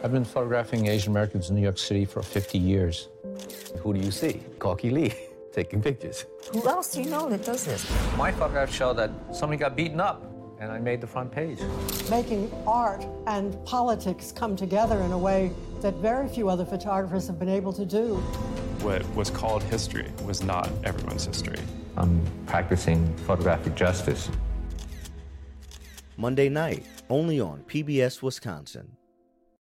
I've been photographing Asian Americans in New York City for 50 years. Who do you see? Corky Lee taking pictures. Who else do you know that does this? My photographs show that somebody got beaten up, and I made the front page. Making art and politics come together in a way that very few other photographers have been able to do. What was called history was not everyone's history. I'm practicing photographic justice. Monday night, only on PBS Wisconsin.